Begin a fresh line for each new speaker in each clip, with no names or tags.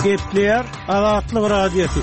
Gepleyer Azatlyk Radiosu.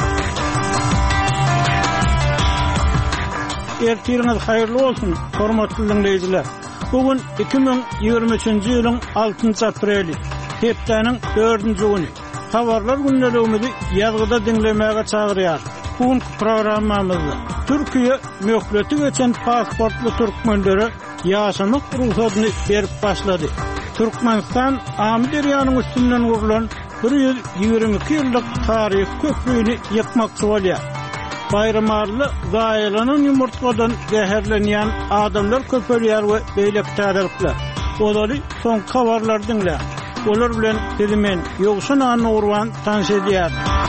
Ertiriniz hayırlı olsun, hormatly dinleyijiler. Bugün 2023-nji ýylyň 6-njy apreli, hepdeniň 4-nji güni. Habarlar günnelegimizi ýazgyda dinlemäge çagyrýar. Bugünkü programmamyzda Türkiýe möhleti geçen pasportly türkmenlere ýaşamak ruhsatyny berip başlady. Türkmenistan Amderiýanyň üstünden gurulan 122 ýyllyk taryh köprüni ýykmakçy bolýar. Bayramarly gaýalanan ýumurtgadan zäherlenýän adamlar köpelýär we beýlek täderler. Olary soňky habarlar dinle. Olar bilen dizimen ýogşun any urwan tanşedýär.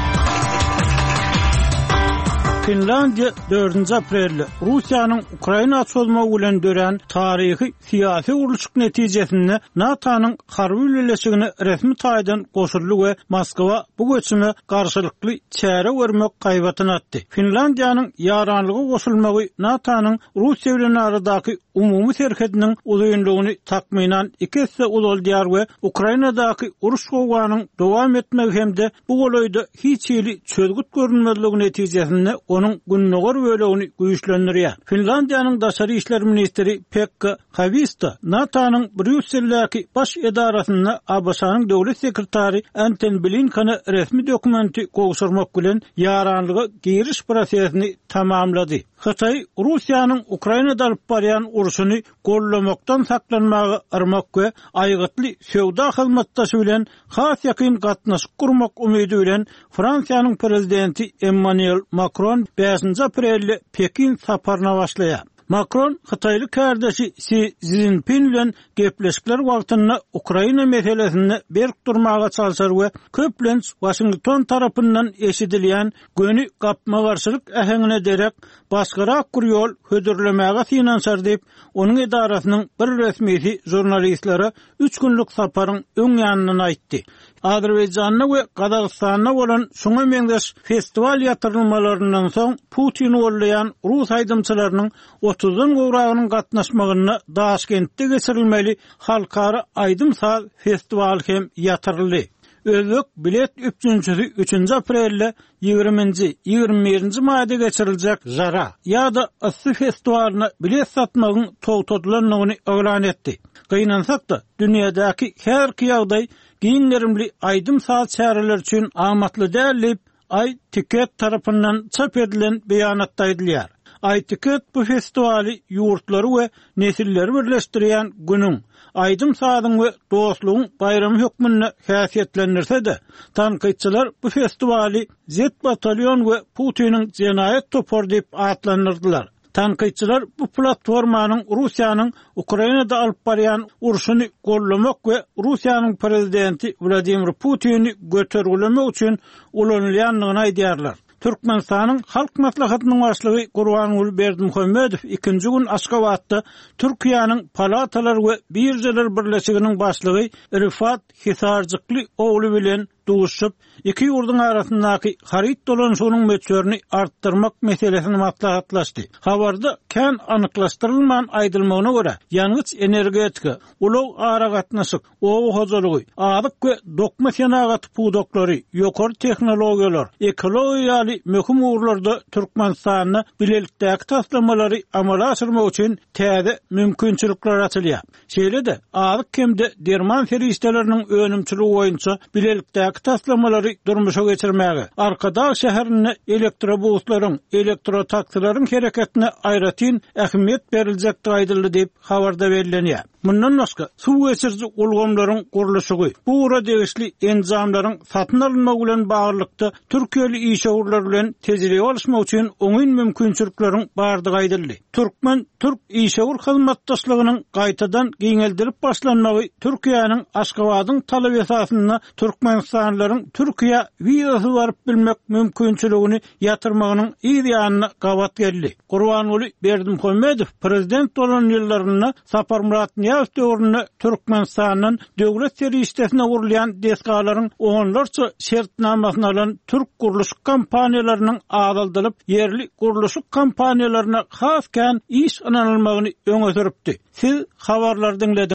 Finlandiya 4-nji aprelde Russiýanyň Ukraina açylmagy bilen dören taryhy syýasy urulşyk netijesinde NATO'nyň harby birleşigine resmi taýdan goşuldy we Moskwa bu göçüme garşylykly çäre bermek gaýbatyny atdy. Finlandiyanyň ýaranlygy goşulmagy NATO'nyň Russiýa bilen aradaky umumy serhediniň uzunlygyny takminan 2 hisse uzaldyar we Ukrainadaky uruş gowanyň dowam etmegi hemde bu golaýda hiç ýyly çözgüt görünmezligi netijesinde onun günnäger bölegini güýçlendirýär. Finlandiyanyň daşary işler ministri Pekka Haavisto NATO'nyň Brüsseldäki baş edarasyna ABŞ-nyň döwlet sekretary Antony Blinken'e resmi dokumenti gowşurmak bilen ýaranlygy giriş prosesini tamamlady. Xitay Russiýanyň Ukrainada alyp barýan uruşyny gollamakdan saklanmagy armak we aýgytly söwda hyzmatdaşy bilen has ýakyn gatnaşyk gurmak umydy bilen Fransiýanyň prezidenti Emmanuel Macron 5-nji aprelde Pekin saparyna başlaýar. Macron Xitayly kardeşi Xi Jinping bilen gepleşikler wagtynda Ukraina meselesini berk durmaga çalşar we köplenç Washington tarapyndan eşidilýän göni gapma garşylyk ähengine derek başgarak gurýol hödürlemäge finansar diýip onuň edarasynyň bir resmisi jurnalistlere 3 günlük saparyň öň ýanyny aýtdy. Azerbaýjanyň we Gazagystanyň bolan şoňa meňdeş festival ýatyrylmalaryndan soň Putin gollaýan Rus aýdymçylarynyň 30-dan gowragynyň gatnaşmagyna Daşkentde geçirilmeli halkara aýdym festival hem ýatyryldy. Özbek bilet üpçünçüsü 3-nji aprelde 20-nji 21-nji maýda geçiriljek Jara ýa-da Issy festiwalyna bilet satmagyň togtadylanmagyny elan etdi. Gynansak-da dünýädäki her ýagdaý giňlerimli aýdym çäreler üçin amatly däl diýip Ay Ticket tarapyndan çap edilen beýanatda aýdylýar. Ay Ticket bu festiwali ýurtlary we nesilleri birleşdirýän günüň aýdym sadyň we dostlugyň bayramy hökmünde häsiýetlendirse-de, tanqidçiler bu festiwali Z batalyon we Putiniň jenaýet topar diýip atlandyrdylar. Tanqidçiler bu platformanyň Russiýanyň Ukrainada alyp barýan uruşyny gollamak we Russiýanyň prezidenti Vladimir Putini götergülemek üçin ulanylýanlygyny aýdýarlar. Türkmenistanyň halk maslahatynyň başlygy Gurbanuly Berdimuhammedow 2-nji gün Aşgabatda Türkiýanyň palatalar we birjeler birleşiginiň başlygy Rifat Hisarjykly ogly bilen duşup iki ýurduň arasyndaky haryt dolanşygynyň möçlerini artdyrmak meselesini maslahatlaşdy. Habarda kän anyklaşdyrylmagan aýdylmagyna görä, ýanyç energetika, ulug ara gatnaşyk, owu hojalygy, adyk we dokma senagaty pudoklary, ýokary tehnologiýalar, ekologiýaly möhüm uğurlarda Türkmenistanyň bilelikdäki taslammalary amala aşyrmak üçin täze mümkinçilikler açylýar. Şeýle-de adyk kemde derman ferişteleriniň önümçiligi boýunça bilelikdäki taslammalary durmuşa geçirmäge, Arkadaş şäherine elektrobuslaryň, elektrotaksilaryň hereketine aýratyn ähmiýet berilejekdi aýdyldy diýip habarda berilýär. Mundan başga suw geçirji ulgamlaryň gurulşygy, bu ura degişli enzamlaryň satyn alynmagy bilen baglykda Türkiýeli işgörler bilen tejribe alşmak üçin oňyn mümkinçilikleriň bardygy aýdyldy. Türk işgör hyzmatdaşlygynyň gaýtadan giňeldirip başlanmagy Türkiýanyň Aşgabatyň talap esasyna Türkmenistanlylaryň Türkiýe wiýasy baryp bilmek mümkinçiligini ýatyrmagynyň ýa-da gabat geldi. Gurbanuly Berdimuhammedow prezident bolan ýyllaryna Sapar Murat döwründe Türkmenistanyň döwlet serişdesine gurulýan deskalaryň onlarça şertnamasyny alan Türk gurulşyk kampaniýalarynyň azaldylyp yerli gurulşyk kampaniýalaryna has kän iş ananylmagyny öňe süripdi. Siz habarlardan